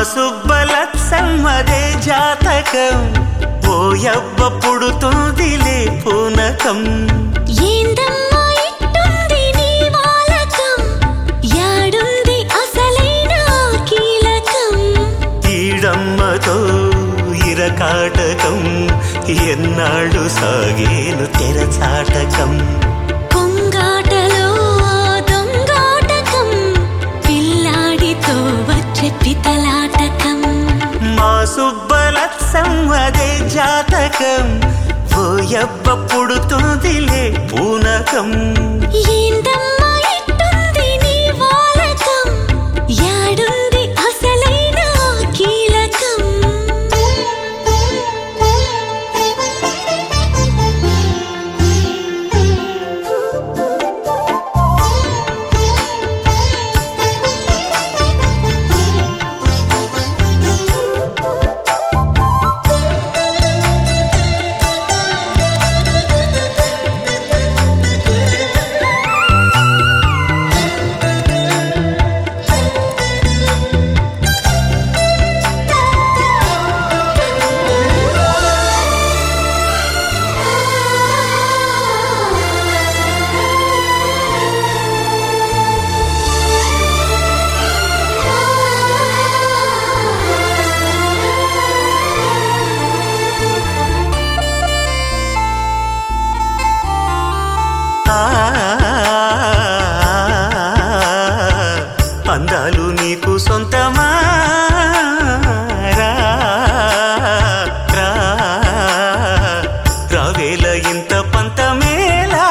సుబ్బలత్సమ్మదే జాతకం ఓయవ్వ పుడుతుందిలే పూనకం ఏందమ్మా ఇట్టుంది నీ వాలకం యాడుంది అసలైన కీలకం ఈడమ్మతో ఇరకాటకం ఎన్నాళ్ళు సాగేను తెరచాటకం కొంగాటలో దొంగాటకం పిల్లాడితో వచ్చే పితలాటకం మా సుబ్బలత్సమ్మదే జాతకం ఓయవ్వ పుడుతుందిలే పూనకం ఏందమ్మా ఇట్టుంది నీ వాలకం యాడుంది అసలైన కీలకం అందాలు నీకు సొంతమా రావేల ఇంత పంతమేలా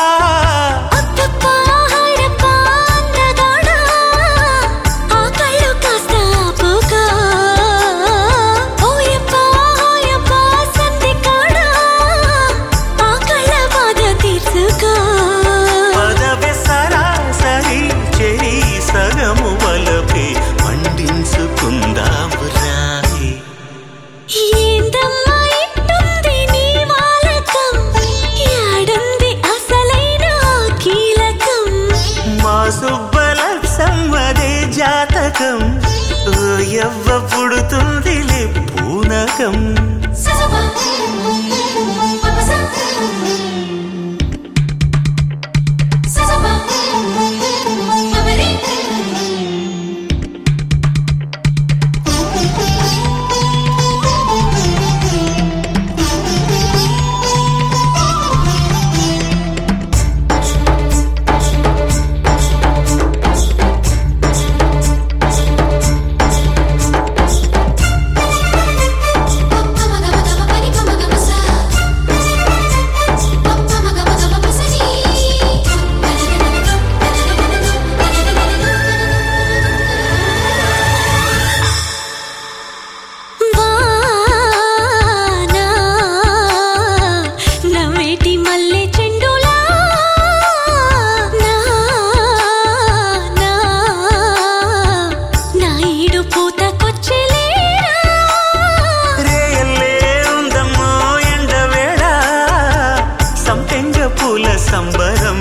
సుబ్బలత్సమ్మదే జాతకం ఓయవ్వ పుడుతుందిలే పూనకం సంబరం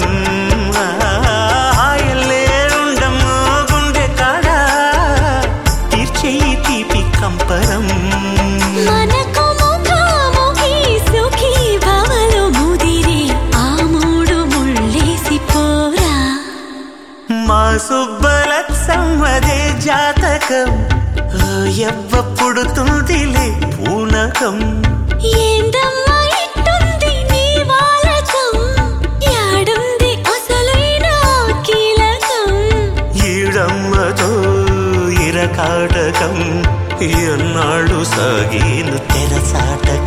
హాయల్లే ఉండమ్మో గుండె కాడా తీర్చేయి తీపి కంపరం మనకు ముఖాముఖి సుఖీ భవలు ముదిరి ఆ మూడు ముళ్ళేసి పోరా మా సుబ్బలత్సమ్మదే జాతకం ఓయవ్వ పుడుతుందిలే పూనకం ఏందమ్మా ఇట్టుంది నీ వాలకం యాడుంది అసలైన కీలకం ఈడమ్మతో ఇరకాటకం ఎన్నాళ్ళు సాగేను తెరచాటకం